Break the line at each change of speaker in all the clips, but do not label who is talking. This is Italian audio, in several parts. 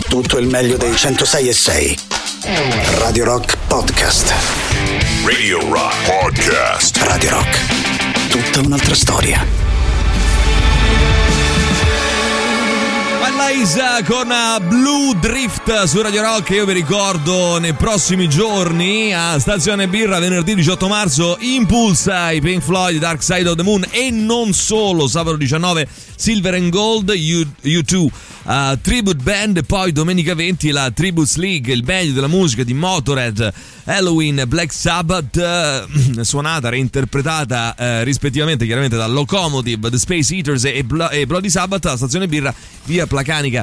tutto il meglio dei 106.6. Radio Rock Podcast.
Radio Rock Podcast.
Radio Rock, tutta un'altra storia.
Liza con Blue Drift su Radio Rock. Io vi ricordo nei prossimi giorni a Stazione Birra, venerdì 18 marzo, Impulsa, i Pink Floyd, Dark Side of the Moon, e non solo. Sabato 19 Silver and Gold, U2 Tribute Band, e poi domenica 20 la Tributes League, il meglio della musica di Motorhead, Halloween, Black Sabbath, suonata, reinterpretata rispettivamente chiaramente da Locomotive, The Space Eaters e Bloody Sabbath. La Stazione Birra, via Placanica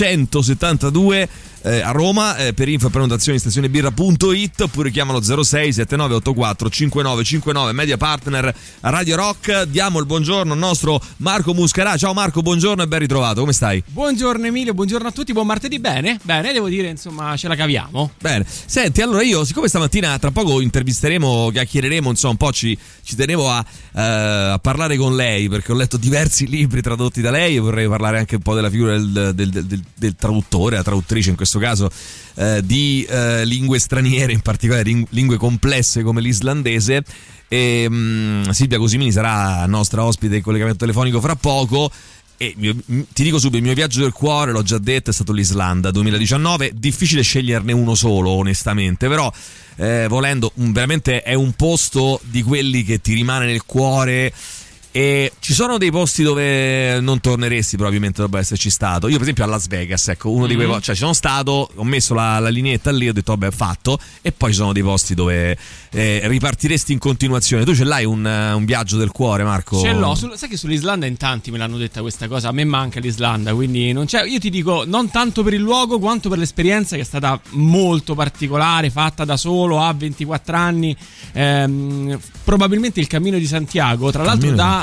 172 a Roma. Per info e prenotazioni stazionebirra.it, oppure chiamalo 06 7984 5959. Media partner Radio Rock. Diamo il buongiorno al nostro Marco Muscarà. Ciao Marco, buongiorno e ben ritrovato, come stai?
Buongiorno Emilio, buongiorno a tutti, buon martedì. Bene, devo dire, insomma, ce la caviamo.
Bene, senti, allora io, siccome stamattina tra poco intervisteremo, chiacchiereremo, insomma un po', ci tenevo a parlare con lei, perché ho letto diversi libri tradotti da lei e vorrei parlare anche un po' della figura del traduttore, la traduttrice in questo caso, di lingue straniere, in particolare lingue complesse come l'islandese. E Silvia Cosimini sarà nostra ospite in collegamento telefonico fra poco. E ti dico subito, il mio viaggio del cuore, l'ho già detto, è stato l'Islanda 2019. Difficile sceglierne uno solo, onestamente, però volendo, veramente è un posto di quelli che ti rimane nel cuore. E ci sono dei posti dove non torneresti probabilmente dopo esserci stato. Io per esempio a Las Vegas, ecco, uno di quei posti, cioè ci sono stato, ho messo la lineetta lì, ho detto vabbè, fatto. E poi ci sono dei posti dove ripartiresti in continuazione. Tu ce l'hai un viaggio del cuore, Marco?
Ce l'ho, sai che sull'Islanda in tanti me l'hanno detta questa cosa. A me manca l'Islanda, quindi non c'è. Io ti dico, non tanto per il luogo quanto per l'esperienza, che è stata molto particolare, fatta da solo a 24 anni. Probabilmente il Cammino di Santiago, tra l'altro da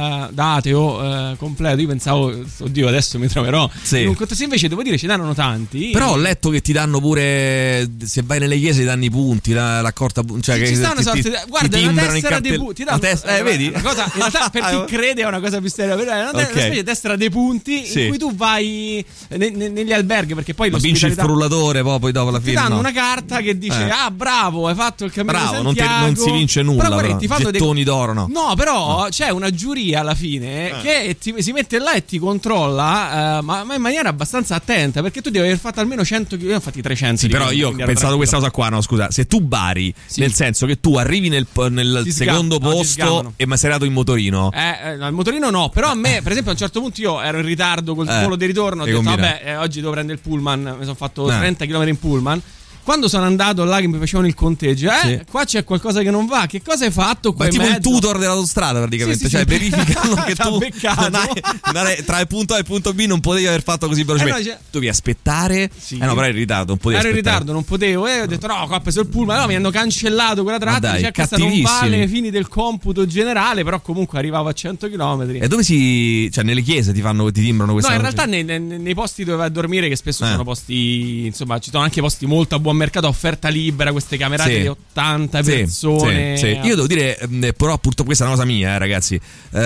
ateo completo. Io pensavo, oddio, adesso mi troverò in un contesto, invece devo dire ce n'erano tanti.
Però ho letto che ti danno pure, se vai nelle chiese ti danno i punti, l'accorta, cioè
ci sta una sorta di, guarda, una tessera dei punti,
vedi?
Una cosa, in realtà, per chi crede è una cosa più seria, però è una specie di tessera dei punti in cui tu vai negli alberghi, perché poi
vinci il frullatore, poi dopo la fine
ti danno una carta che dice bravo, hai fatto il Cammino di Santiago.
Non si vince nulla, però gettoni d'oro no,
però c'è una giuria alla fine che si mette là e ti controlla, ma in maniera abbastanza attenta, perché tu devi aver fatto almeno 100 km. Io ho fatti 300.
Sì, però io ho pensato questa cosa qua, no, scusa, se tu bari, nel senso che tu arrivi nel secondo posto e mi sei dato in motorino.
No, il motorino no, però a me, per esempio, a un certo punto io ero in ritardo col volo di ritorno, ho detto vabbè, oggi devo prendere il pullman, mi sono fatto 30 km in pullman. Quando sono andato là che mi facevano il conteggio, qua c'è qualcosa che non va. Che cosa hai fatto qua?
Ma tipo il tutor dell'autostrada praticamente, cioè verificano che tu tra il punto A e il punto B non potevi aver fatto così velocemente. Tu devi aspettare. No, però eri in ritardo, non potevi.
Ero in ritardo, non potevo. Ho detto no, qua ho preso il pullman, mi hanno cancellato quella tratta. Cioè, questa non vale ai fini del computo generale, però comunque arrivavo a 100 km.
E dove cioè nelle chiese ti timbrano questa?
No, in realtà nei posti dove vai a dormire, che spesso sono posti, insomma, ci sono anche posti molto a buon mercato, offerta libera, queste camerate di 80 persone.
Sì. Io devo dire, però purtroppo questa è una cosa mia, ragazzi.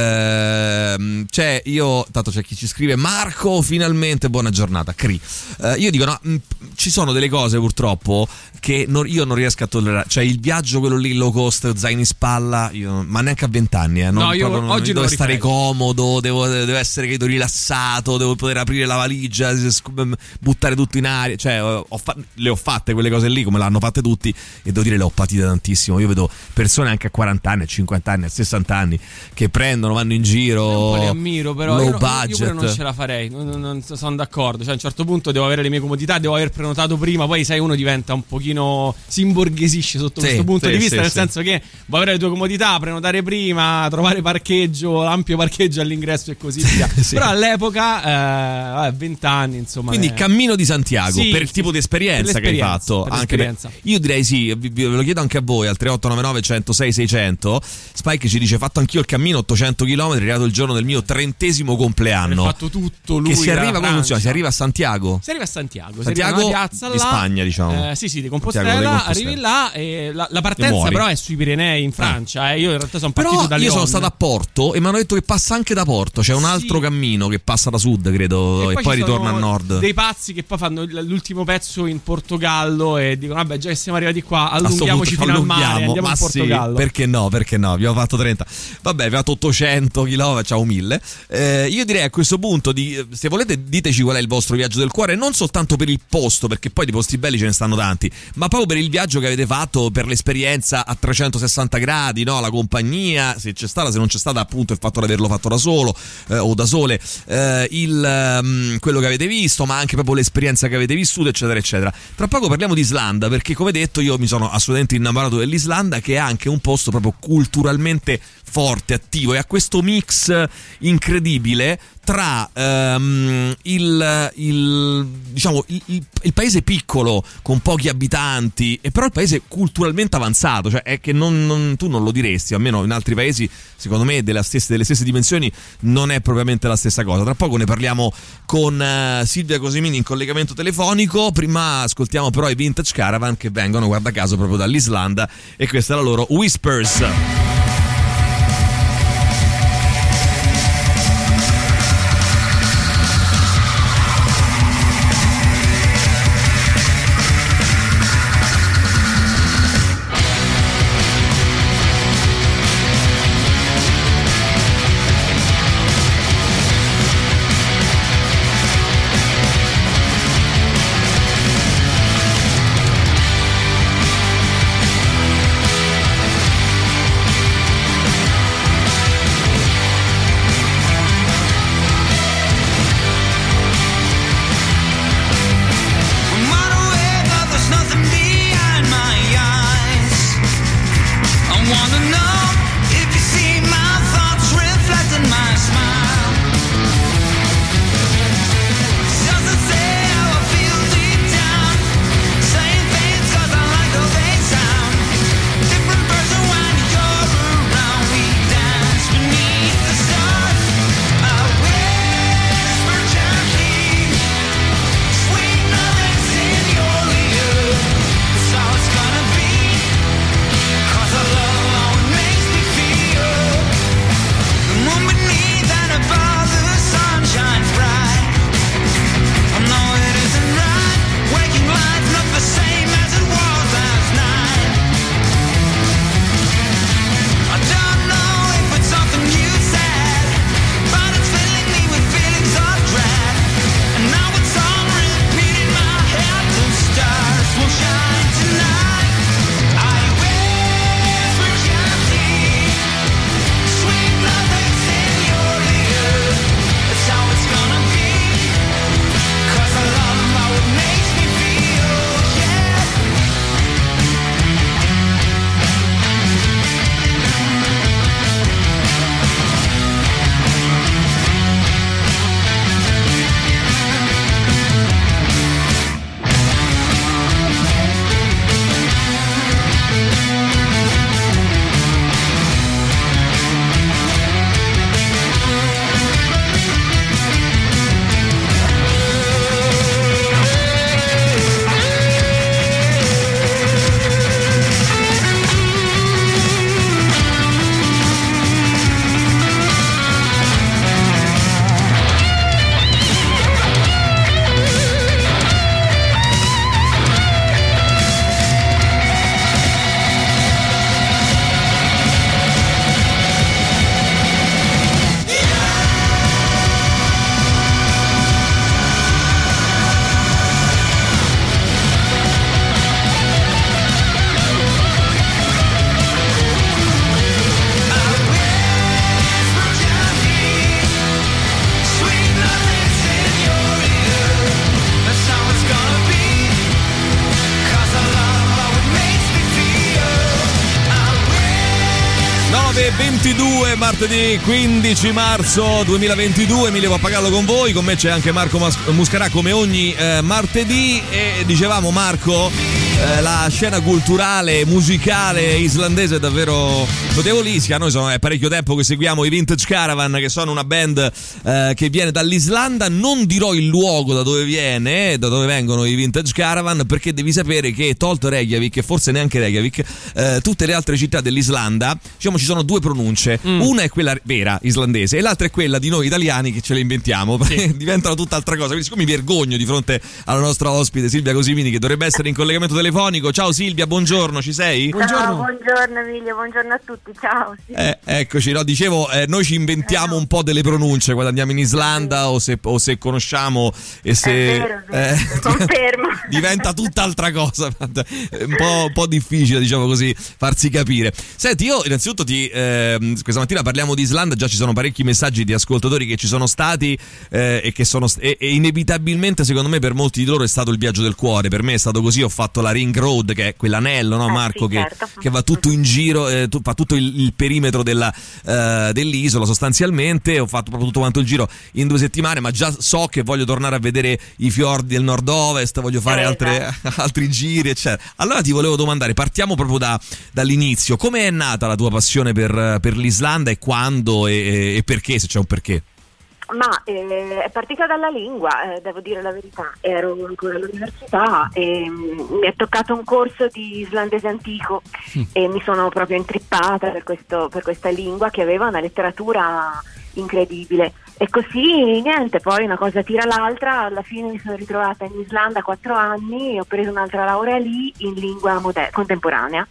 Tanto c'è chi ci scrive: Marco, finalmente buona giornata. Io dico no, ci sono delle cose purtroppo che io non riesco a tollerare. Cioè il viaggio quello lì low cost, zaini in spalla, ma neanche a 20 anni.
Io oggi
devo stare comodo, devo essere credo rilassato, devo poter aprire la valigia, buttare tutto in aria. Cioè le ho fatte quelle cose lì, come l'hanno fatte tutti, e devo dire le ho patite tantissimo. Io vedo persone anche a 40 anni, a 50 anni, a 60 anni che vanno in giro.
Un po' li ammiro, però
low
io
budget.
Io non ce la farei, non sono d'accordo. Cioè a un certo punto devo avere le mie comodità, devo aver prenotato prima, poi sai, uno diventa un pochino, si imborghesisce sotto questo punto di vista, nel senso che vuoi avere le tue comodità, prenotare prima, trovare parcheggio, ampio parcheggio all'ingresso e così via. Però all'epoca 20 anni, insomma.
Quindi Cammino di Santiago, per il tipo di esperienza che hai fatto. Esatto, anche io direi sì, ve lo chiedo anche a voi al 3899 106 600. Spike ci dice: fatto anch'io il cammino 800 km, è arrivato il giorno del mio 30° compleanno.
Ha fatto tutto lui.
Che si arriva, come funziona? Si arriva a Santiago?
Si arriva a Santiago
Santiago
piazza
di
là,
Spagna, diciamo.
sì, di Compostela. Arrivi là e la partenza però è sui Pirenei in Francia. Io in realtà sono partito da Lione.
Io sono stato a Porto e mi hanno detto che passa anche da Porto. C'è un altro cammino che passa da sud, credo, e poi ritorna a nord.
Dei pazzi che poi fanno l'ultimo pezzo in Portogallo e dicono: vabbè, già che siamo arrivati qua, allunghiamoci fino al mare, andiamo in Portogallo.
Perché no? Abbiamo fatto 30. Vabbè, abbiamo fatto 800 km, facciamo 1000. Io direi a questo punto se volete diteci qual è il vostro viaggio del cuore, non soltanto per il posto, perché poi di posti belli ce ne stanno tanti, ma proprio per il viaggio che avete fatto, per l'esperienza a 360 gradi, no? La compagnia, se c'è stata, se non c'è stata, appunto il fatto di averlo fatto da solo o da sole, quello che avete visto, ma anche proprio l'esperienza che avete vissuto, eccetera eccetera. Tra poco parliamo di Islanda, perché come detto io mi sono assolutamente innamorato dell'Islanda, che è anche un posto proprio culturalmente forte, attivo, e ha questo mix incredibile tra il paese piccolo con pochi abitanti e però il paese culturalmente avanzato, cioè è che tu non lo diresti, almeno in altri paesi secondo me delle stesse dimensioni non è propriamente la stessa cosa. Tra poco ne parliamo con Silvia Cosimini in collegamento telefonico. Prima ascoltiamo però i Vintage Caravan, che vengono, guarda caso, proprio dall'Islanda, e questa è la loro Whispers. 2022, martedì 15 marzo 2022, Emilio Pappagallo con voi, con me c'è anche Marco Muscarà come ogni martedì. E dicevamo, Marco, la scena culturale, musicale islandese è davvero notevolissima. Noi è parecchio tempo che seguiamo i Vintage Caravan, che sono una band che viene dall'Islanda. Non dirò il luogo da dove vengono i Vintage Caravan, perché devi sapere che, tolto Reykjavik, e forse neanche Reykjavik, tutte le altre città dell'Islanda, diciamo, ci sono due pronunce. Una è quella vera islandese e l'altra è quella di noi italiani che ce le inventiamo, perché diventano tutt'altra cosa. Quindi, siccome mi vergogno di fronte alla nostra ospite Silvia Cosimini, che dovrebbe essere in collegamento telefonico. Ciao Silvia, buongiorno, ci sei?
Ciao, buongiorno Emilio, buongiorno a tutti, ciao. Sì.
Eccoci, no, dicevo, noi ci inventiamo un po' delle pronunce quando andiamo in Islanda, o se conosciamo, e se
è vero, confermo.
Diventa tutt'altra cosa, un po' difficile, diciamo così, farsi capire. Senti, io innanzitutto questa mattina parliamo di Islanda, già ci sono parecchi messaggi di ascoltatori che ci sono stati e che e inevitabilmente, secondo me, per molti di loro è stato il viaggio del cuore. Per me è stato così. Ho fatto la Ring Road, che è quell'anello, no, Marco,
sì, certo.
che va tutto in giro, fa tutto il perimetro dell'isola sostanzialmente. Ho fatto proprio tutto quanto il giro in 2 settimane, ma già so che voglio tornare a vedere i fiordi del nord-ovest, voglio fare altri giri, eccetera. Allora ti volevo domandare, partiamo proprio dall'inizio. Come è nata la tua passione per l'Islanda, e quando e perché, se c'è un perché?
Ma è partita dalla lingua, devo dire la verità. Ero ancora all'università e mi è toccato un corso di islandese antico e mi sono proprio intrippata per questa lingua, che aveva una letteratura incredibile. E così niente, poi una cosa tira l'altra, alla fine mi sono ritrovata in Islanda 4 anni e ho preso un'altra laurea lì in lingua contemporanea.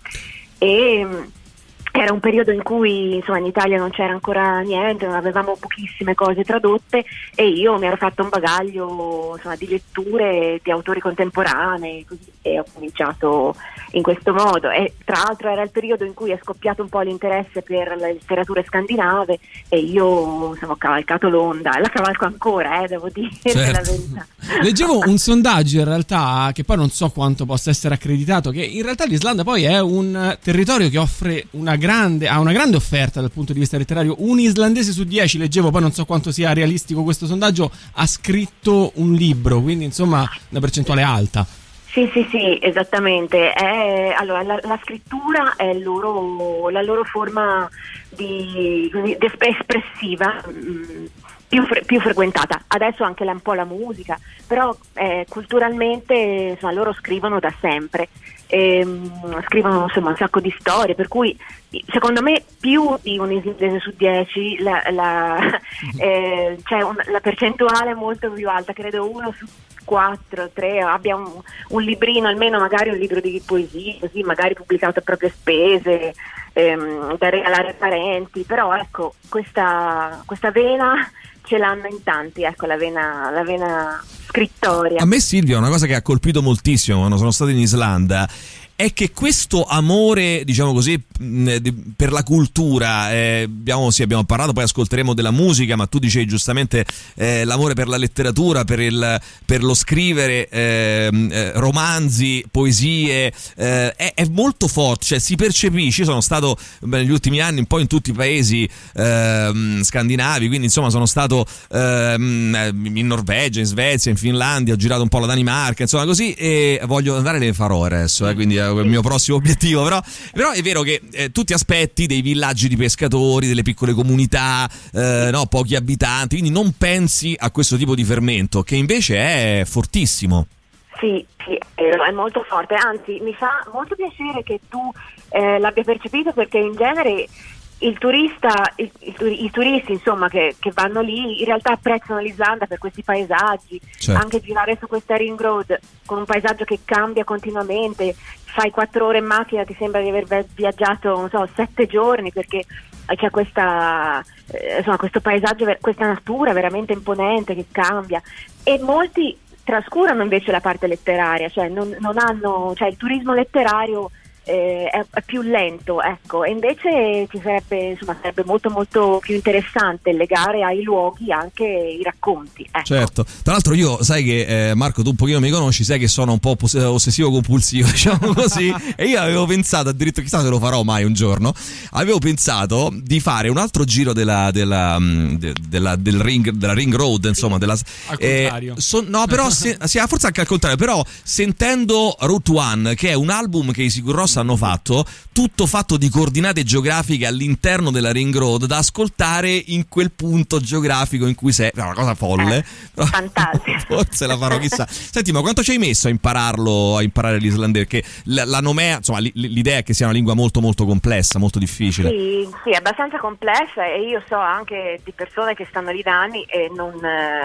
E era un periodo in cui, insomma, in Italia non c'era ancora niente, non avevamo pochissime cose tradotte, e io mi ero fatto un bagaglio, insomma, di letture di autori contemporanei, così, e ho cominciato in questo modo. E tra l'altro era il periodo in cui è scoppiato un po' l'interesse per le letterature scandinave, e io, insomma, ho cavalcato l'onda, e la cavalco ancora, devo dire,
certo,
la verità.
Leggevo un sondaggio, in realtà, che poi non so quanto possa essere accreditato, che in realtà l'Islanda poi è un territorio che offre una grande offerta dal punto di vista letterario. Un islandese su 10, leggevo, poi non so quanto sia realistico questo sondaggio, ha scritto un libro, quindi insomma una percentuale alta.
Sì, esattamente. Allora, la scrittura è la loro forma espressiva più frequentata. Adesso anche un po' la musica, però culturalmente, insomma, loro scrivono da sempre. Scrivono, insomma, un sacco di storie, per cui secondo me più di un islandese su 10 c'è la percentuale è molto più alta. Credo 1 su 4, 3 abbia un librino, almeno magari un libro di poesie, così, magari pubblicato a proprie spese, da regalare ai parenti. Però ecco, questa vena ce l'hanno in tanti, ecco, la vena scrittoria.
A me, Silvia, una cosa che ha colpito moltissimo quando sono stato in Islanda è che questo amore, diciamo così, per la cultura, abbiamo parlato, poi ascolteremo della musica, ma tu dicevi giustamente l'amore per la letteratura, per lo scrivere romanzi, poesie, è molto forte, cioè si percepisce. Io sono stato negli ultimi anni un po' in tutti i paesi scandinavi, quindi insomma sono stato in Norvegia, in Svezia, in Finlandia, ho girato un po' la Danimarca, insomma così, e voglio andare nelle Faroe adesso, quindi è il mio prossimo obiettivo. Però è vero che tu ti aspetti dei villaggi di pescatori, delle piccole comunità, pochi abitanti, quindi non pensi a questo tipo di fermento, che invece è fortissimo.
Sì, è molto forte, anzi mi fa molto piacere che tu l'abbia percepito, perché in genere i turisti, insomma, che vanno lì, in realtà apprezzano l'Islanda per questi paesaggi. Certo. Anche girare su questa Ring Road con un paesaggio che cambia continuamente, fai 4 ore in macchina, ti sembra di aver viaggiato, non so, 7 giorni, perché c'è questo paesaggio, questa natura veramente imponente che cambia. E molti trascurano invece la parte letteraria, cioè non hanno, cioè il turismo letterario è più lento, ecco, e invece sarebbe molto molto più interessante legare ai luoghi anche i racconti, ecco.
Certo, tra l'altro io sai che Marco, tu un pochino mi conosci, sai che sono un po' ossessivo compulsivo, diciamo così, e io avevo pensato, addirittura, chissà se lo farò mai un giorno, avevo pensato di fare un altro giro della Ring Road, insomma, al contrario. No, però forse anche al contrario, però sentendo Route One, che è un album che i Sigur Rós hanno fatto, tutto fatto di coordinate geografiche all'interno della Ring Road, da ascoltare in quel punto geografico in cui sei. È una cosa folle,
fantastico.
Forse la farò, chissà. Senti, ma quanto ci hai messo a imparare l'islandese? Che la nomea, insomma, l'idea è che sia una lingua molto molto complessa, molto difficile.
Sì, è abbastanza complessa, e io so anche di persone che stanno lì da anni e non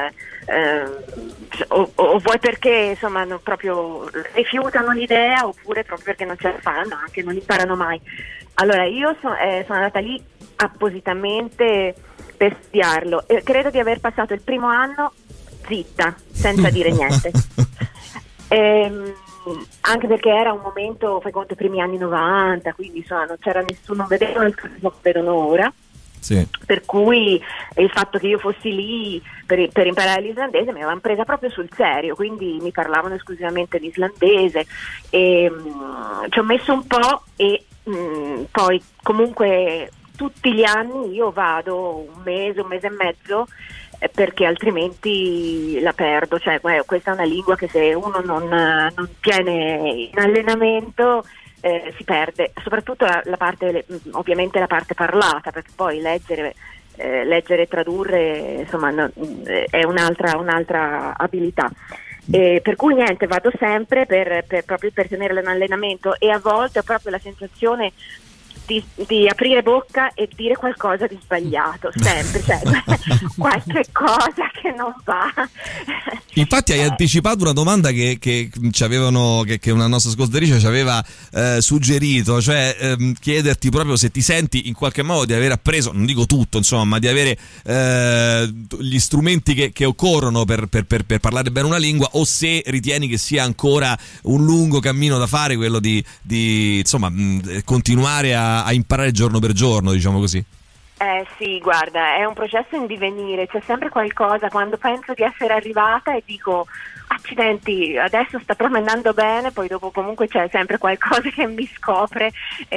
o vuoi perché insomma non proprio rifiutano l'idea, oppure proprio perché non ce la fanno, anche non imparano mai. Allora io sono andata lì appositamente per studiarlo, e credo di aver passato il primo anno zitta, senza dire niente. Anche perché era un momento, fai conto, i primi anni 90, quindi insomma non c'era nessuno, non vedevano il turismo che vedono ora.
Sì.
Per cui il fatto che io fossi lì per imparare l'islandese mi avevano presa proprio sul serio, quindi mi parlavano esclusivamente l'islandese, e ci ho messo un po', e poi comunque tutti gli anni io vado un mese e mezzo, perché altrimenti la perdo, cioè questa è una lingua che se uno non tiene in allenamento si perde, soprattutto la parte, ovviamente la parte parlata, perché poi leggere e tradurre, insomma, è un'altra abilità. Per cui niente, vado sempre proprio per tenere l'allenamento, e a volte ho proprio la sensazione di aprire bocca e dire qualcosa di sbagliato, sempre, cioè qualche cosa che non va.
Infatti hai anticipato una domanda che ci avevano, che una nostra ascoltatrice ci aveva suggerito, cioè chiederti proprio se ti senti in qualche modo di aver appreso, non dico tutto, insomma, ma di avere gli strumenti che occorrono per parlare bene una lingua, o se ritieni che sia ancora un lungo cammino da fare quello di insomma continuare a imparare giorno per giorno, diciamo così.
Sì, guarda, è un processo in divenire, c'è sempre qualcosa, quando penso di essere arrivata e dico accidenti, adesso sta proprio andando bene, poi dopo comunque c'è sempre qualcosa che mi scopre,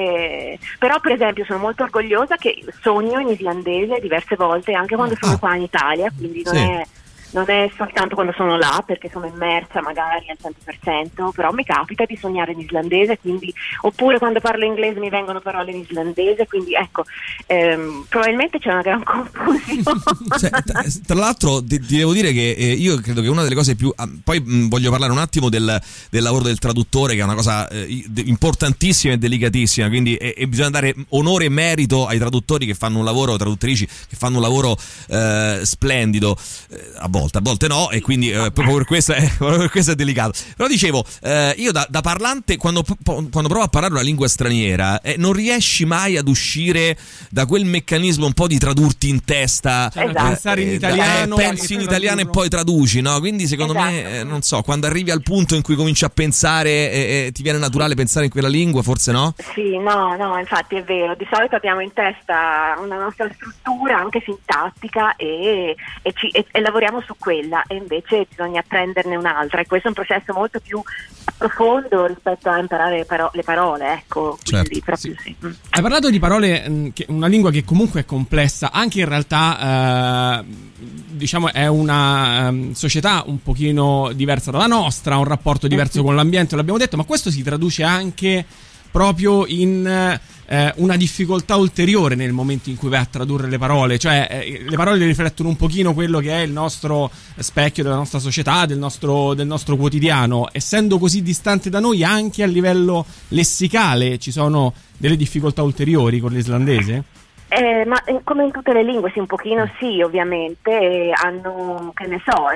però per esempio sono molto orgogliosa che sogno in islandese diverse volte, anche quando sono qua in Italia, quindi non è soltanto quando sono là, perché sono immersa magari al 100%, però mi capita di sognare in islandese, quindi, oppure quando parlo inglese mi vengono parole in islandese, quindi ecco, probabilmente c'è una gran confusione.
Tra l'altro ti devo dire che io credo che una delle cose più, poi voglio parlare un attimo del lavoro del traduttore, che è una cosa importantissima e delicatissima, quindi bisogna dare onore e merito ai traduttori che fanno un lavoro, traduttrici che fanno un lavoro splendido, a volte no, e quindi proprio per questo è delicato. Però dicevo, io da parlante, quando provo a parlare una lingua straniera, non riesci mai ad uscire da quel meccanismo un po' di tradurti in testa,
pensare in italiano,
pensi in italiano e poi traduci, no? Quindi secondo me, non so, quando arrivi al punto in cui cominci a pensare ti viene naturale pensare in quella lingua, forse no?
Sì, no, infatti è vero, di solito abbiamo in testa una nostra struttura anche sintattica e lavoriamo su quella, e invece bisogna prenderne un'altra, e questo è un processo molto più profondo rispetto a imparare le parole, ecco. Quindi proprio sì.
Hai parlato di parole, una lingua che comunque è complessa, anche in realtà diciamo è una società un pochino diversa dalla nostra, un rapporto diverso con l'ambiente, l'abbiamo detto, ma questo si traduce anche proprio in una difficoltà ulteriore nel momento in cui vai a tradurre le parole, cioè le parole riflettono un pochino quello che è il nostro specchio della nostra società, del nostro quotidiano. Essendo così distante da noi, anche a livello lessicale ci sono delle difficoltà ulteriori con l'islandese?
Ma come in tutte le lingue, sì, un pochino sì, ovviamente, hanno, che ne so,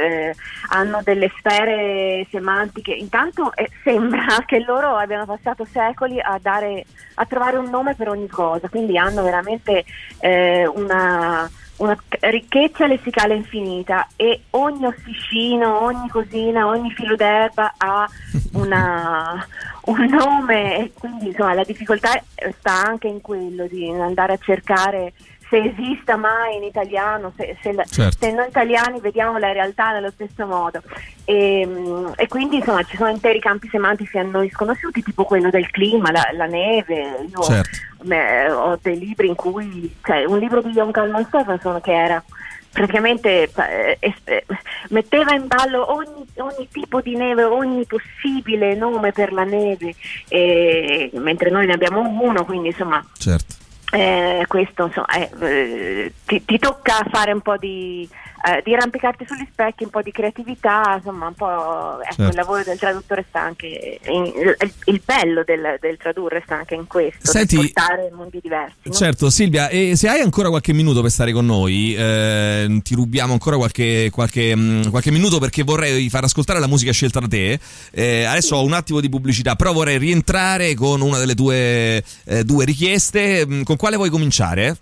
hanno delle sfere semantiche. Intanto sembra che loro abbiano passato secoli a trovare un nome per ogni cosa, quindi hanno veramente una ricchezza lessicale infinita, e ogni ossicino, ogni cosina, ogni filo d'erba ha un nome, e quindi insomma la difficoltà sta anche in quello di andare a cercare se esista mai in italiano, se noi italiani vediamo la realtà nello stesso modo, e quindi insomma ci sono interi campi semantici a noi sconosciuti, tipo quello del clima, la neve. Io ho dei libri in cui, cioè un libro di Jon Kalman Stephenson che era praticamente metteva in ballo ogni tipo di neve, ogni possibile nome per la neve, mentre noi ne abbiamo uno, quindi insomma questo insomma, ti tocca fare un po' di arrampicarti sugli specchi, un po' di creatività, insomma un po', il lavoro del traduttore sta anche il bello del tradurre sta anche in questo.
Senti,
portare mondi diversi, no?
Certo, Silvia, e se hai ancora qualche minuto per stare con noi, ti rubiamo ancora qualche minuto, perché vorrei far ascoltare la musica scelta da te. Adesso ho un attimo di pubblicità, però vorrei rientrare con una delle tue due richieste. Con quale vuoi cominciare?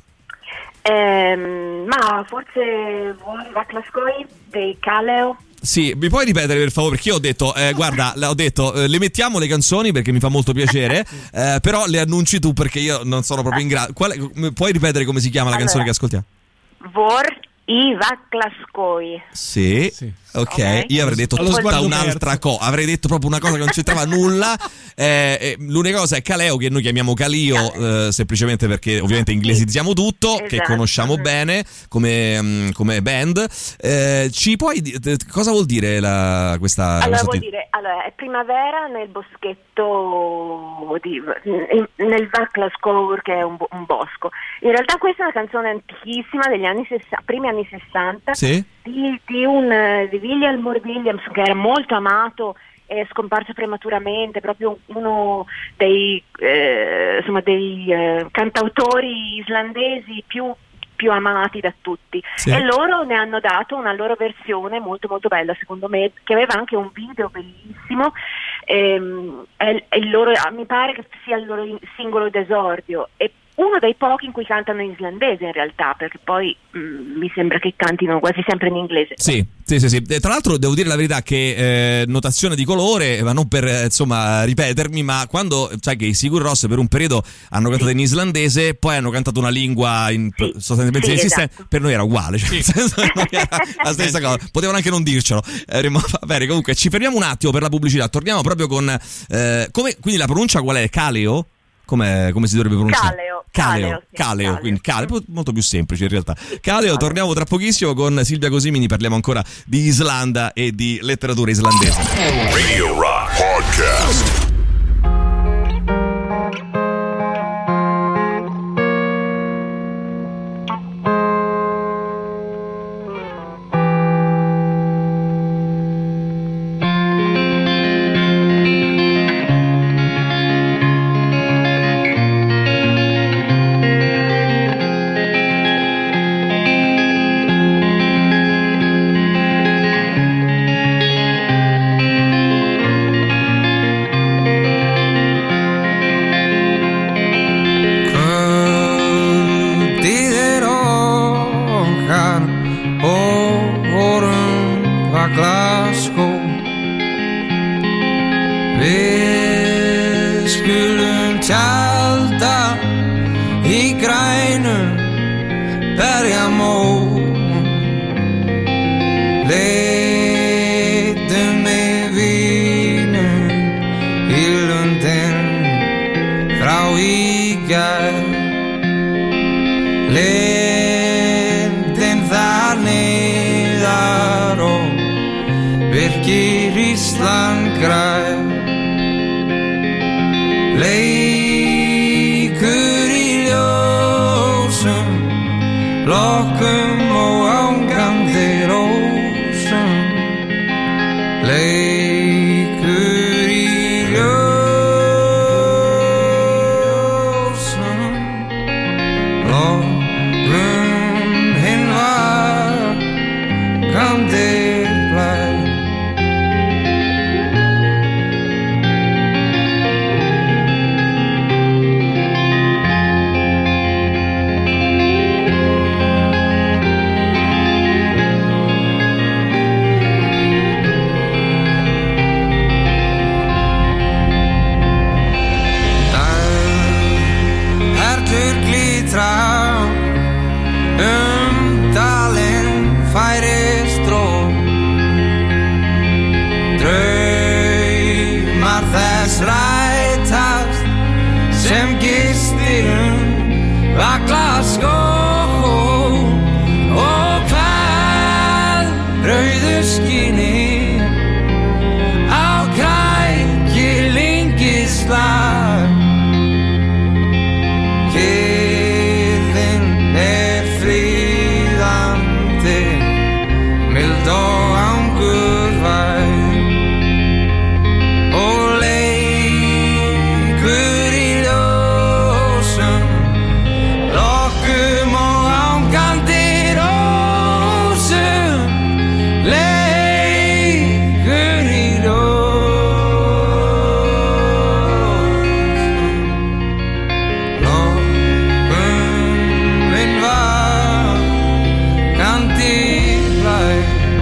Ma forse vuoi Vaklaskoi dei Kaleo?
Sì, mi puoi ripetere per favore, perché io ho detto, guarda, le mettiamo le canzoni perché mi fa molto piacere, però le annunci tu perché io non sono proprio in grado. Puoi ripetere come si chiama la canzone che ascoltiamo?
Vor i Vaklaskoi.
Sì. Ok, io avrei detto tutta un'altra cosa, avrei detto proprio una cosa che non c'entrava nulla. L'unica cosa è Kaleo, che noi chiamiamo Calio, semplicemente perché ovviamente inglesizziamo tutto, che conosciamo bene come band. Ci puoi cosa vuol dire questa?
Allora vuol dire, è primavera nel boschetto nel Vaklaskor, che è un bosco. In realtà questa è una canzone antichissima degli anni 60, primi anni 60. Sì? di William Williams, che era molto amato, è scomparso prematuramente, proprio uno dei cantautori islandesi più amati da tutti. Sì. E loro ne hanno dato una loro versione molto molto bella, secondo me, che aveva anche un video bellissimo, mi pare che sia il loro singolo d'esordio, e uno dei pochi in cui cantano in islandese in realtà, perché poi mi sembra che cantino quasi sempre in inglese. Sì.
Tra l'altro devo dire la verità che notazione di colore, ma non per ripetermi, ma quando sai che i Sigur Rós per un periodo hanno cantato in islandese, poi hanno cantato una lingua sostanzialmente inesistente, esatto. Per noi era uguale, cioè, non era la stessa cosa, potevano anche non dircelo. Va bene, comunque ci fermiamo un attimo per la pubblicità, torniamo proprio con quindi la pronuncia qual è? Caleo? Come si dovrebbe pronunciare? Caleo, quindi Caleo, molto più semplice in realtà. Caleo, torniamo tra pochissimo con Silvia Cosimini, parliamo ancora di Islanda e di letteratura islandese.
Radio Rock Podcast.
slætast sem gistir vakla skó og hvað rauðu skini á kræki lengislag kyrðin fríðandi mild og angurvæg og leikur í ljósum lokkum og angandi rósum leikur í ljósum lokkum minn vakandi blæ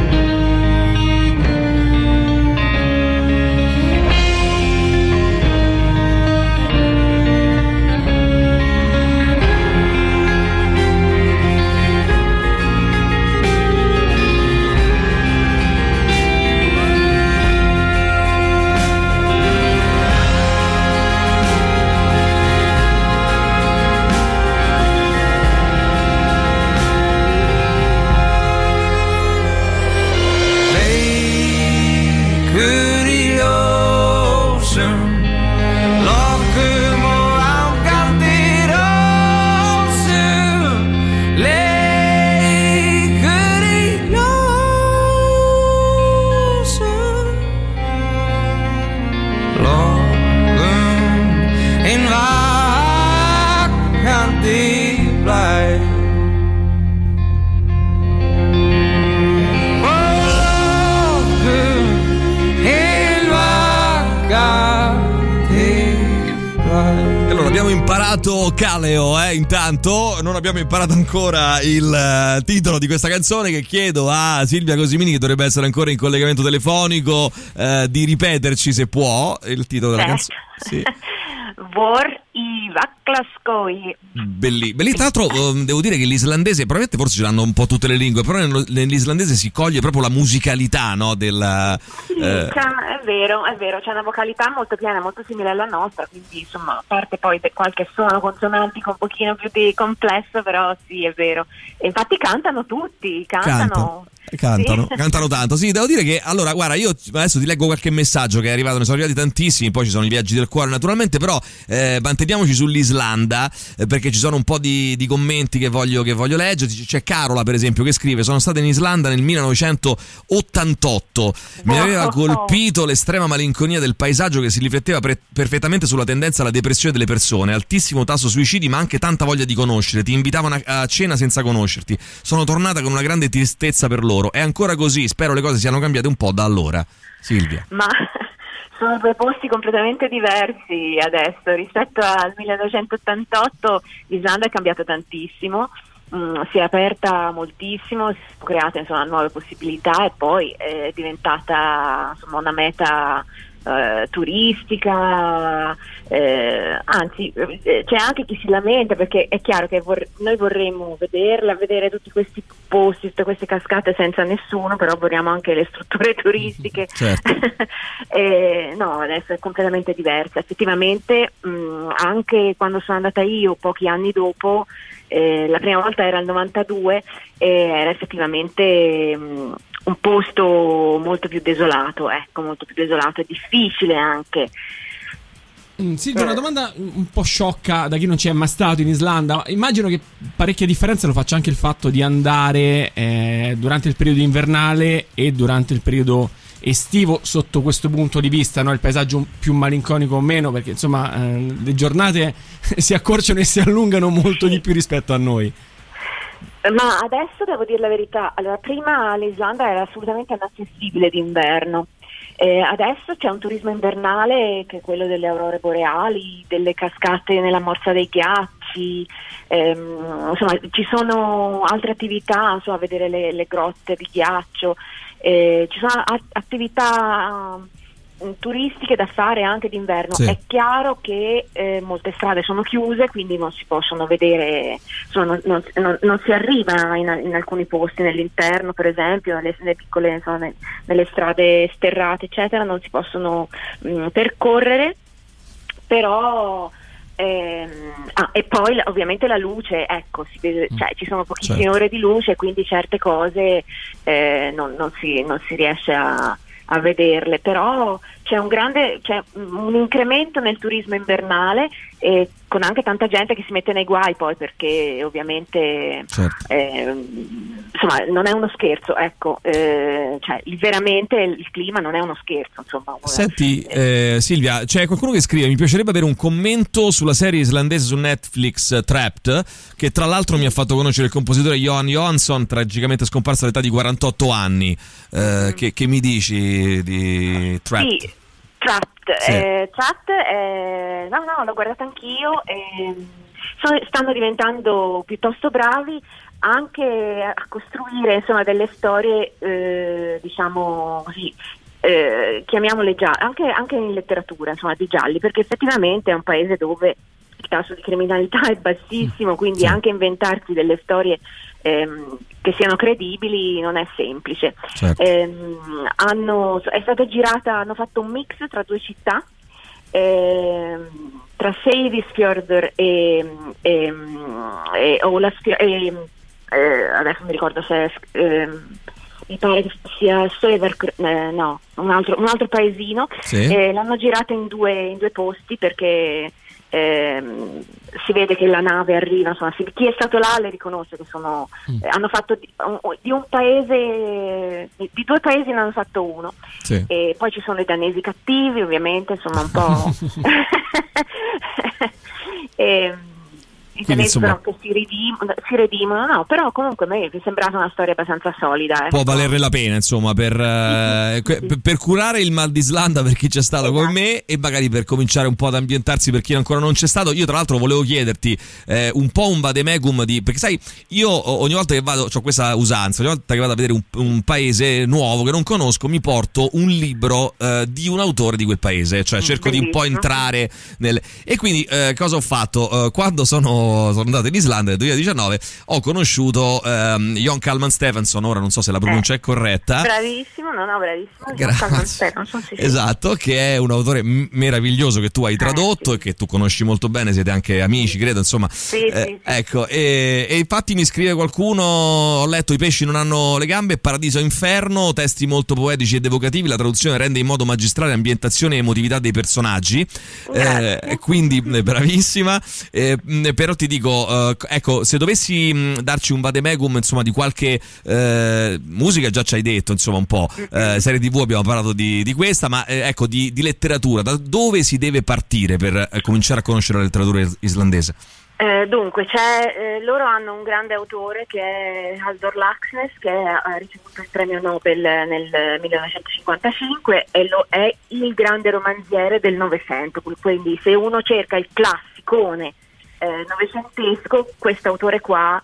leikur í ljósum lokkum og angandi rósum leikur í ljósum lokkum ein vakandi blæ
Allora abbiamo imparato Kaleo, intanto non abbiamo imparato ancora il titolo di questa canzone, che chiedo a Silvia Cosimini, che dovrebbe essere ancora in collegamento telefonico, di ripeterci se può il titolo della canzone. Sì.
Vor i Vaklaskoi.
Belli. Tra l'altro devo dire che l'islandese, probabilmente forse ce l'hanno un po' tutte le lingue, però nell'islandese si coglie proprio la musicalità, no?
Sì, è vero, c'è una vocalità molto piena, molto simile alla nostra, quindi insomma, a parte poi qualche suono consonantico un pochino più complesso, però sì, è vero. E infatti cantano tutti, cantano
tanto. Sì, devo dire che, allora, guarda, io adesso ti leggo qualche messaggio che è arrivato, ne sono arrivati tantissimi, poi ci sono i viaggi del cuore naturalmente, però manteniamoci sull'Islanda, perché ci sono un po' di commenti che voglio leggere. C'è Carola, per esempio, che scrive: sono stata in Islanda nel 1988, mi aveva colpito l'estrema malinconia del paesaggio, che si rifletteva perfettamente sulla tendenza alla depressione delle persone, altissimo tasso suicidi, ma anche tanta voglia di conoscere, ti invitavano a cena senza conoscerti. Sono tornata con una grande tristezza per loro, è ancora così, spero le cose siano cambiate un po' da allora. Silvia.
Ma sono due posti completamente diversi adesso rispetto al 1988. L'Islanda è cambiata tantissimo, si è aperta moltissimo, si sono create insomma nuove possibilità e poi è diventata insomma una meta turistica, anzi c'è anche chi si lamenta, perché è chiaro che noi vorremmo vedere tutti questi posti, tutte queste cascate senza nessuno, però vorremmo anche le strutture turistiche.
Certo.
No, adesso è completamente diversa effettivamente. Anche quando sono andata io pochi anni dopo, la prima volta era il 92, era effettivamente un posto molto più desolato, è difficile anche.
Silvia, una domanda un po' sciocca da chi non ci è mai stato in Islanda. Immagino che parecchia differenza lo faccia anche il fatto di andare durante il periodo invernale e durante il periodo estivo, sotto questo punto di vista, no? Il paesaggio più malinconico o meno, perché insomma le giornate si accorciano e si allungano molto di più rispetto a noi.
Ma adesso devo dire la verità, allora prima l'Islanda era assolutamente inaccessibile d'inverno, adesso c'è un turismo invernale che è quello delle aurore boreali, delle cascate nella morsa dei ghiacci, insomma ci sono altre attività, insomma, a vedere le grotte di ghiaccio, ci sono attività turistiche da fare anche d'inverno. Sì. È chiaro che molte strade sono chiuse, quindi non si possono vedere, non si arriva in alcuni posti nell'interno, per esempio nelle piccole, insomma, nelle strade sterrate eccetera, non si possono percorrere. però e poi ovviamente la luce, ecco, si vede, cioè, ci sono pochissime ore di luce, quindi certe cose non si riesce a vederle, però c'è un incremento nel turismo invernale, e con anche tanta gente che si mette nei guai poi, perché ovviamente insomma non è uno scherzo, ecco, cioè veramente il clima non è uno scherzo, insomma.
Senti Silvia, c'è qualcuno che scrive: mi piacerebbe avere un commento sulla serie islandese su Netflix Trapped, che tra l'altro mi ha fatto conoscere il compositore Johan Johansson, tragicamente scomparso all'età di 48 anni. Che mi dici di Trapped?
Sì, Trapped, no, l'ho guardata anch'io, stanno diventando piuttosto bravi anche a costruire, insomma, delle storie, diciamo così, chiamiamole anche in letteratura, insomma, di gialli, perché effettivamente è un paese dove il tasso di criminalità è bassissimo, quindi anche inventarsi delle storie che siano credibili non è semplice. È stata girata, hanno fatto un mix tra due città, tra Seyðisfjörður e adesso mi ricordo se mi pare che sia un altro paesino. L'hanno girata in due posti, perché si vede che la nave arriva, insomma, chi è stato là le riconosce che sono hanno fatto di un paese, di due paesi ne hanno fatto uno, e poi ci sono i danesi cattivi, ovviamente, insomma, un po' i danesi però che si redimono, no, però comunque a me mi è sembrata una storia abbastanza solida,
può valerne la pena, insomma, per curare il mal d'Islanda per chi c'è stato con me, e magari per cominciare un po' ad ambientarsi per chi ancora non c'è stato. Io tra l'altro volevo chiederti un po' un vademecum perché sai, io ogni volta che vado, c'ho questa usanza, ogni volta che vado a vedere un paese nuovo che non conosco, mi porto un libro di un autore di quel paese, cioè cerco di un po' entrare e quindi cosa ho fatto? Quando sono andato in Islanda nel 2019 ho conosciuto Jon Kalman Stefánsson, ora non so se la pronuncia è corretta.
Bravissimo.
Grazie. Esatto, che è un autore meraviglioso che tu hai tradotto e che tu conosci molto bene, siete anche amici, credo, insomma. Sì. Ecco, e infatti mi scrive qualcuno, ho letto I pesci non hanno le gambe, Paradiso e Inferno, testi molto poetici ed evocativi, la traduzione rende in modo magistrale ambientazione e emotività dei personaggi, quindi bravissima, però ti dico, ecco, se dovessi darci un vademecum, insomma, di qualche musica, già ci hai detto, insomma, un po', serie TV abbiamo parlato di questa, ma ecco, di letteratura, da dove si deve partire per cominciare a conoscere la letteratura islandese?
Dunque, loro hanno un grande autore che è Halldór Laxness, che ha ricevuto il premio Nobel nel 1955 e è il grande romanziere del Novecento, quindi se uno cerca il classicone novecentesco, questo autore qua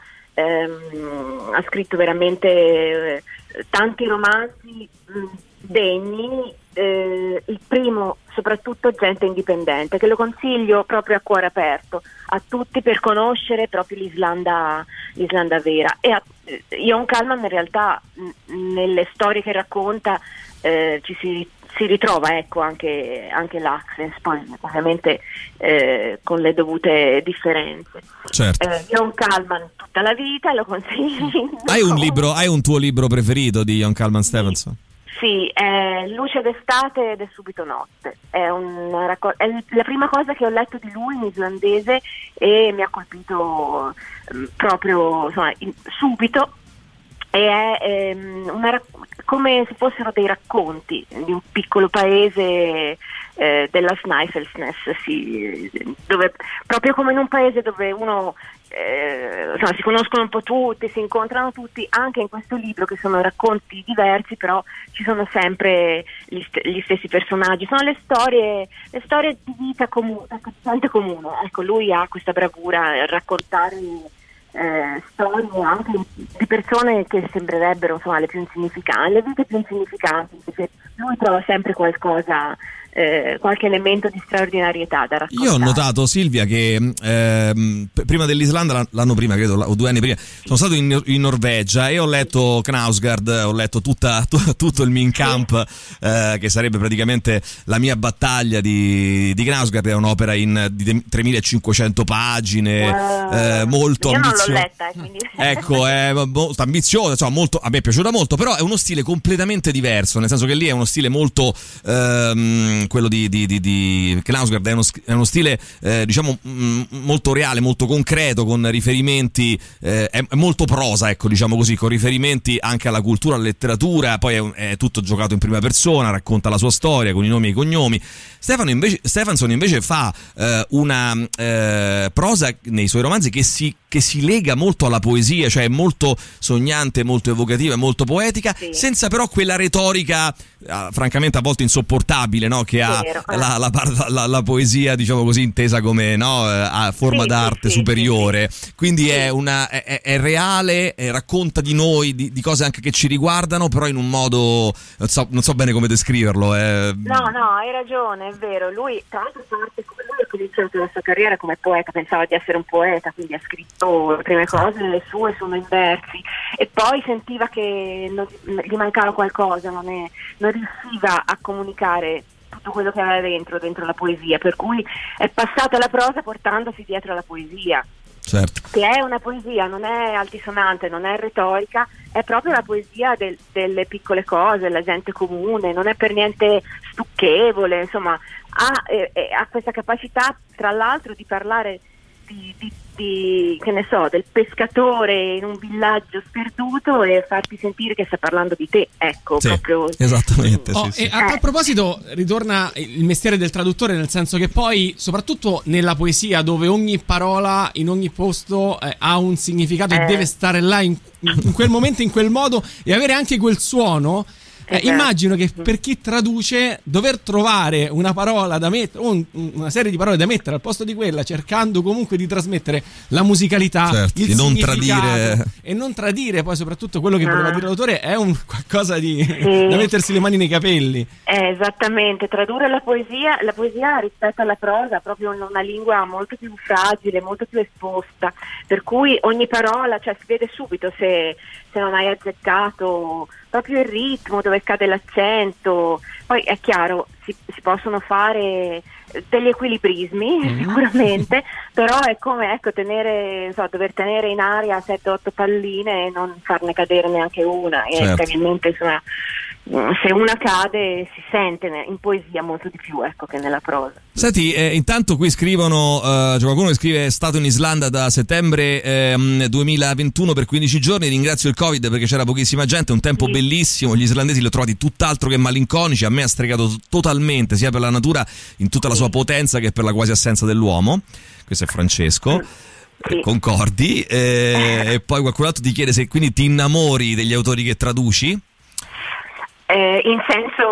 ha scritto veramente tanti romanzi degni, il primo soprattutto Gente indipendente, che lo consiglio proprio a cuore aperto a tutti per conoscere proprio l'Islanda vera, e Jon Kalman in realtà nelle storie che racconta ci si ritrova, ecco, anche l'Axens, poi ovviamente con le dovute differenze.
Certo.
Jon Kalman tutta la vita, lo consiglio.
Hai un tuo libro preferito di Jon Kalman Stefánsson?
Sì, è Luce d'estate ed è Subito notte. È la prima cosa che ho letto di lui in islandese e mi ha colpito proprio, insomma, subito. E è come se fossero dei racconti di un piccolo paese della Snæfellsnes, dove proprio come in un paese dove uno insomma, si conoscono un po' tutti, si incontrano tutti, anche in questo libro, che sono racconti diversi, però ci sono sempre gli stessi personaggi, sono le storie di vita comune, comune. Ecco, lui ha questa bravura a raccontare storie anche di persone che sembrerebbero, insomma, le vite più insignificanti, perché lui trova sempre qualcosa qualche elemento di straordinarietà da raccontare.
Io ho notato, Silvia, che prima dell'Islanda, l'anno prima credo, o 2 anni prima, sono stato in Norvegia e ho letto Knausgård, ho letto tutto il Mein Kampf, che sarebbe praticamente la mia battaglia di Knausgård. È un'opera di 3500 pagine, molto ambiziosa.
Io non l'ho letta, quindi...
Ecco, è molto ambiziosa, insomma, molto, a me è piaciuta molto, però è uno stile completamente diverso, nel senso che lì è uno stile molto quello di Knausgård è uno stile diciamo molto reale, molto concreto, con riferimenti, è molto prosa, ecco, diciamo così, con riferimenti anche alla cultura, alla letteratura. Poi è tutto giocato in prima persona, racconta la sua storia con i nomi e i cognomi. Stefansson invece fa una prosa nei suoi romanzi che si lega molto alla poesia, cioè è molto sognante, molto evocativa, molto poetica,
sì,
senza però quella retorica francamente a volte insopportabile, no? Che ha la poesia, diciamo così, intesa come, no, a forma d'arte superiore. Quindi è reale, racconta di noi, di cose anche che ci riguardano, però in un modo, non so bene come descriverlo.
No, hai ragione, è vero. Lui, tra l'altro, lui ha cominciato la sua carriera come poeta, pensava di essere un poeta, quindi ha scritto le prime cose, le sue sono in versi, e poi sentiva che gli mancava qualcosa, non riusciva a comunicare tutto quello che aveva dentro la poesia, per cui è passata alla prosa portandosi dietro la poesia.
Certo.
Che è una poesia, non è altisonante, non è retorica, è proprio la poesia delle piccole cose, della gente comune, non è per niente stucchevole, insomma, ha questa capacità, tra l'altro, di parlare che ne so, del pescatore in un villaggio sperduto e farti sentire che sta parlando di te, ecco, sì, proprio
esattamente. Sì.
E a tal proposito ritorna il mestiere del traduttore, nel senso che poi, soprattutto nella poesia, dove ogni parola in ogni posto ha un significato e deve stare là in quel momento, in quel modo, e avere anche quel suono. Immagino che per chi traduce dover trovare una parola da mettere, una serie di parole da mettere al posto di quella, cercando comunque di trasmettere la musicalità, certo, il significato, e non tradire poi soprattutto quello che voleva dire l'autore, è un qualcosa di da mettersi le mani nei capelli.
Esattamente, tradurre la poesia rispetto alla prosa proprio in una lingua molto più fragile, molto più esposta, per cui ogni parola, cioè, si vede subito se non hai azzeccato proprio il ritmo, dove cade l'accento. Poi è chiaro, si possono fare degli equilibrismi sicuramente, però è come, ecco, dover tenere in aria 7-8 palline e non farne cadere neanche una, e probabilmente, insomma, se una cade si sente in poesia molto di più, ecco, che nella prosa.
Senti, intanto qui scrivono, c'è qualcuno che scrive: è stato in Islanda da settembre 2021 per 15 giorni, ringrazio il Covid perché c'era pochissima gente, un tempo bellissimo, gli islandesi li ho trovati tutt'altro che malinconici, a me ha stregato totalmente, sia per la natura in tutta la sua potenza che per la quasi assenza dell'uomo. Questo è Francesco. Concordi? E poi qualcun altro ti chiede se quindi ti innamori degli autori che traduci.
In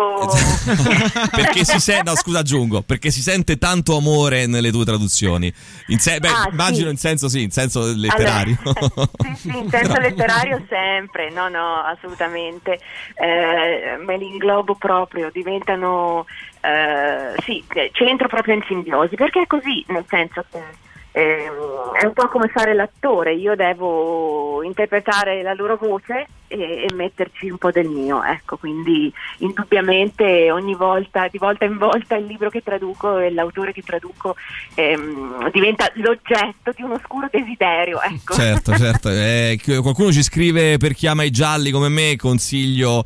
senso
perché aggiungo, perché si sente tanto amore nelle tue traduzioni, immagino, in senso letterario.
Allora, sì, in senso letterario sempre, no, assolutamente, me li inglobo proprio, diventano c'entro proprio in simbiosi, perché è così, nel senso che è un po' come fare l'attore, io devo interpretare la loro voce e metterci un po' del mio, ecco, quindi indubbiamente di volta in volta il libro che traduco e l'autore che traduco diventa l'oggetto di un oscuro desiderio, ecco.
Certo. Qualcuno ci scrive: per chi ama i gialli come me consiglio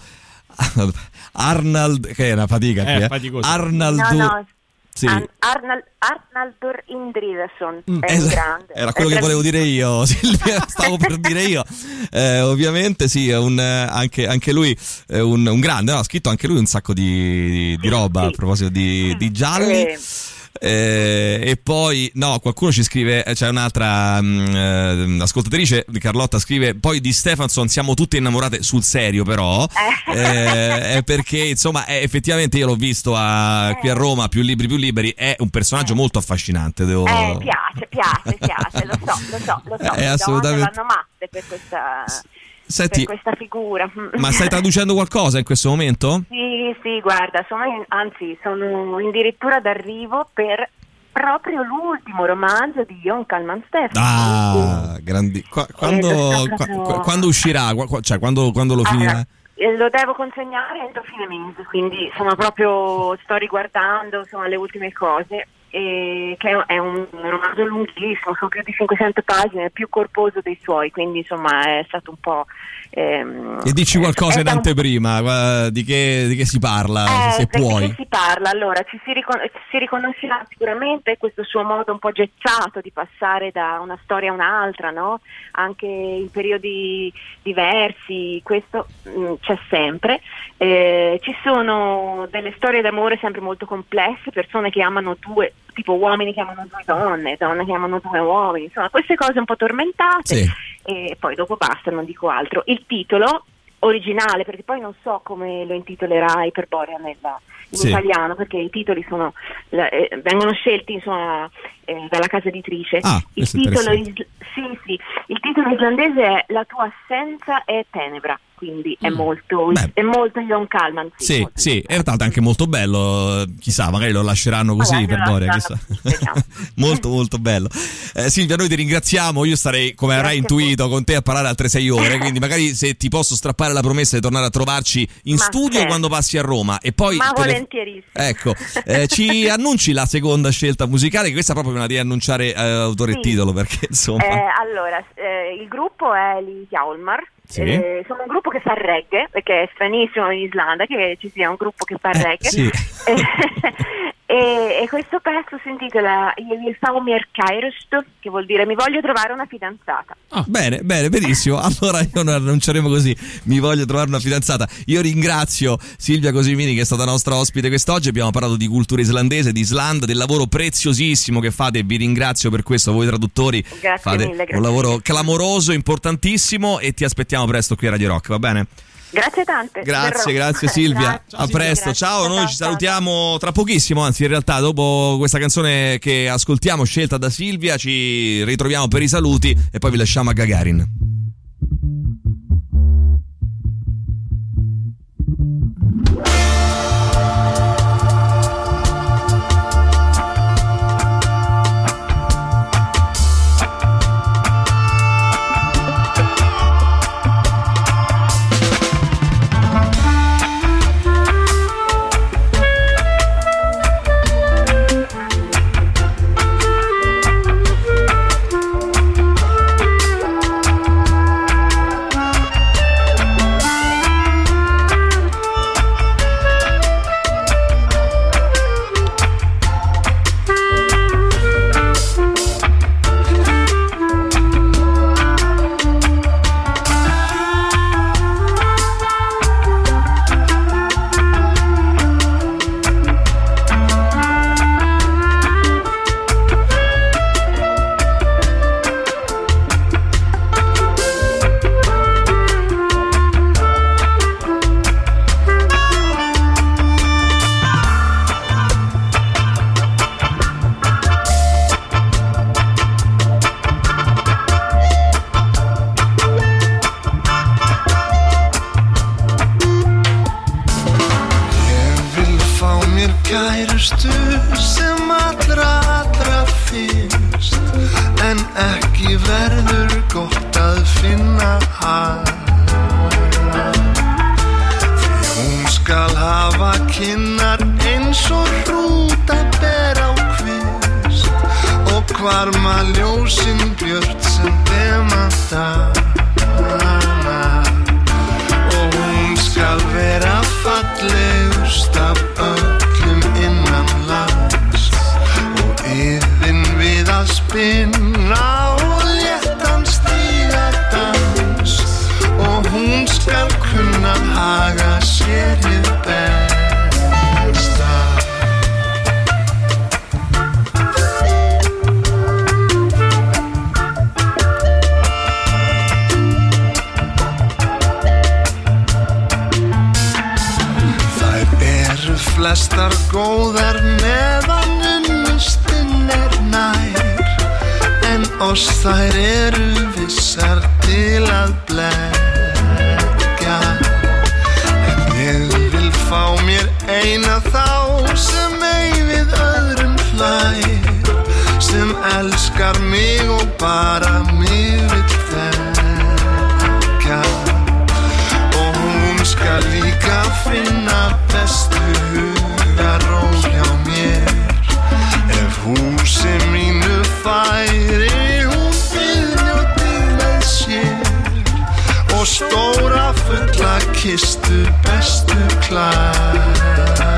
Arnald, che è una fatica Arnaldur. Sì.
Arnaldur Indridason è grande.
Era quello che volevo dire io, Silvia, stavo per dire io. Ovviamente sì, è anche lui è un grande, ha scritto anche lui un sacco di roba a proposito di gialli. E poi qualcuno ci scrive, c'è un'altra ascoltatrice, Carlotta, scrive: poi di Stefansson siamo tutte innamorate sul serio, però perché insomma effettivamente io l'ho visto qui a Roma, Più liberi, è un personaggio molto affascinante, piace,
lo so,
è assolutamente,
vanno matte per questa
Senti,
per questa figura.
ma stai traducendo qualcosa in questo momento?
Sì, guarda, sono addirittura d'arrivo per proprio l'ultimo romanzo di Jon Kalman Stefan.
Grandi. Quando uscirà? Cioè, quando lo finirà?
Lo devo consegnare entro fine mese, quindi sto riguardando le ultime cose. Che è un romanzo lunghissimo, sono più di 500 pagine, più corposo dei suoi, quindi insomma è stato un po'.
E dici qualcosa in anteprima, di che si parla, se puoi.
Di che si parla? Allora, si riconoscerà sicuramente questo suo modo un po' gecciato di passare da una storia a un'altra, no? Anche in periodi diversi, questo c'è sempre. Ci sono delle storie d'amore sempre molto complesse, persone che amano tipo uomini che amano due donne che amano due uomini, insomma queste cose un po' tormentate.
Sì.
E poi dopo basta, non dico altro. Il titolo originale, perché poi non so come lo intitolerà Iperborea in italiano, perché i titoli vengono scelti dalla casa editrice. Il titolo il titolo islandese è La tua assenza è tenebra, quindi è molto Jon Kalman.
Sì, è tanto anche molto bello, chissà, magari lo lasceranno così per Borea, chissà. Molto molto bello. Silvia, noi ti ringraziamo, io starei, come avrai intuito, con te a parlare altre 6 ore, quindi magari se ti posso strappare la promessa di tornare a trovarci in studio quando passi a Roma e poi
volentierissimo.
Ecco, ci annunci la seconda scelta musicale, che questa proprio me la devi annunciare autore e titolo, perché insomma
allora il gruppo è Li Hjalmar.
Sì.
Sono un gruppo che fa reggae, perché è stranissimo in Islanda che ci sia un gruppo che fa reggae.
Sì.
E questo pezzo si intitola Il Faumir Kairust, che vuol dire mi voglio trovare una fidanzata.
Bene, benissimo. Allora io lo annunceremo così, mi voglio trovare una fidanzata. Io ringrazio Silvia Cosimini, che è stata nostra ospite quest'oggi. Abbiamo parlato di cultura islandese, di Islanda, del lavoro preziosissimo che fate, e vi ringrazio per questo. Voi traduttori fate
mille,
un lavoro clamoroso, importantissimo, e ti aspettiamo presto qui a Radio Rock, va bene?
Grazie tante.
Grazie Silvia.
Grazie.
A presto.
Grazie.
Ciao, noi ci salutiamo tra pochissimo, anzi in realtà dopo questa canzone che ascoltiamo scelta da Silvia ci ritroviamo per i saluti e poi vi lasciamo a Gagarin.
Flestar góðar meðan unnustinn nær, en oss þær eru vissar til að blekja. älskar mig och bara mig vill täcka. Och hon ska lika finna bästu hugarról hjá mér. Ef húsi mínu færi hún byrjóti með sér. Og stóra fulla kistu bestu klæða.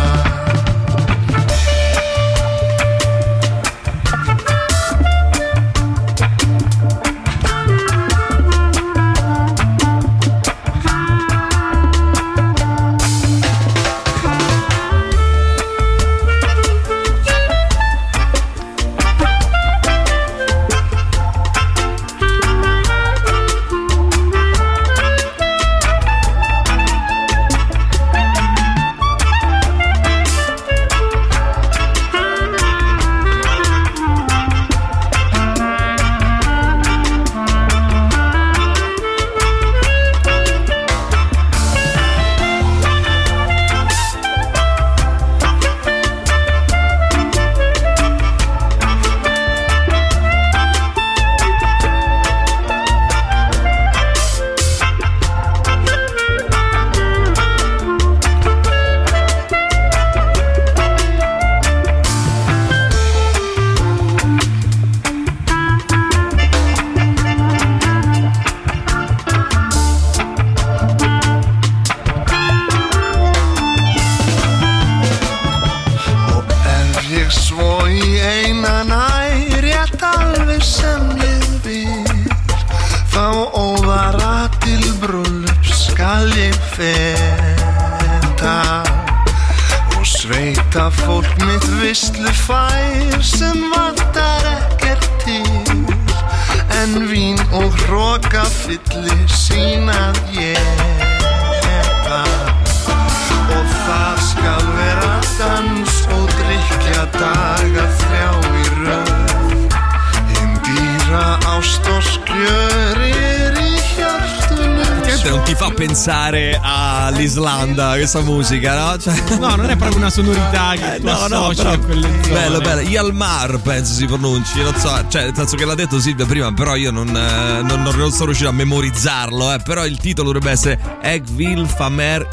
All'Islanda questa musica, no? Cioè...
no, non è proprio una sonorità che tu associ a quelle zone.
Bello, Yalmar penso si pronunci, non so, cioè nel senso che l'ha detto Silvia prima, però io non sono riuscito a memorizzarlo, però il titolo dovrebbe essere Egvil Famer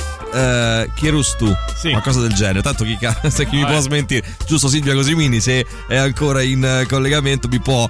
Kierustu, sì. Qualcosa del genere, tanto chi mi può smentire, giusto Silvia Cosimini, se è ancora in collegamento mi può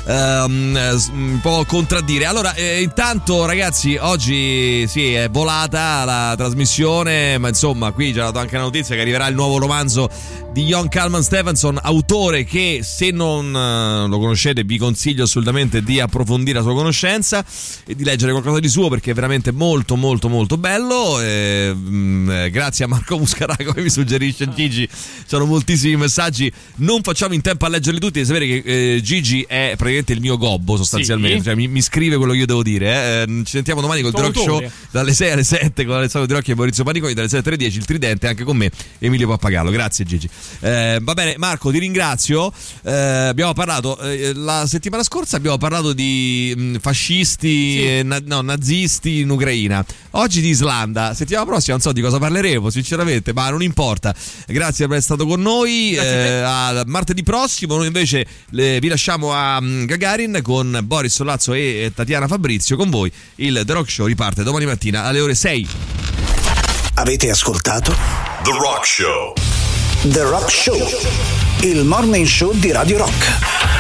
contraddire. Allora intanto ragazzi, oggi sì, è volata la trasmissione, ma insomma qui ci ha dato anche la notizia che arriverà il nuovo romanzo di Jon Kalman Stefánsson, autore che se non lo conoscete vi consiglio assolutamente di approfondire la sua conoscenza e di leggere qualcosa di suo, perché è veramente molto molto molto bello. Grazie a Marco Muscaraco che mi suggerisce Gigi, sono moltissimi messaggi, non facciamo in tempo a leggerli tutti. Devi sapere che Gigi è praticamente il mio gobbo sostanzialmente, sì. Cioè, mi scrive quello che io devo dire. Ci sentiamo domani col The Rock Show dalle 6 alle 7 con Alessandro De Rocchi e Maurizio Paniconi, dalle 7 alle 10 il Tridente anche con me Emilio Pappagallo. Grazie Gigi. Va bene Marco, ti ringrazio. Abbiamo parlato la settimana scorsa abbiamo di fascisti, sì. Nazisti in Ucraina, oggi di Islanda, settimana prossima non so di cosa parleremo sinceramente, ma non importa. Grazie per essere stato con noi. A martedì prossimo noi invece vi lasciamo a Gagarin con Boris Sollazzo e Tatiana Fabrizio. Con voi il The Rock Show riparte domani mattina alle ore 6.
Avete ascoltato
The Rock Show.
The Rock Show, il morning show di Radio Rock.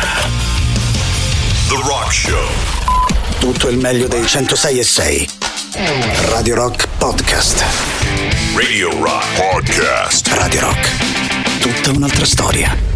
The Rock Show.
Tutto il meglio dei 106.6. Radio Rock Podcast.
Radio Rock Podcast.
Radio Rock. Tutta un'altra storia.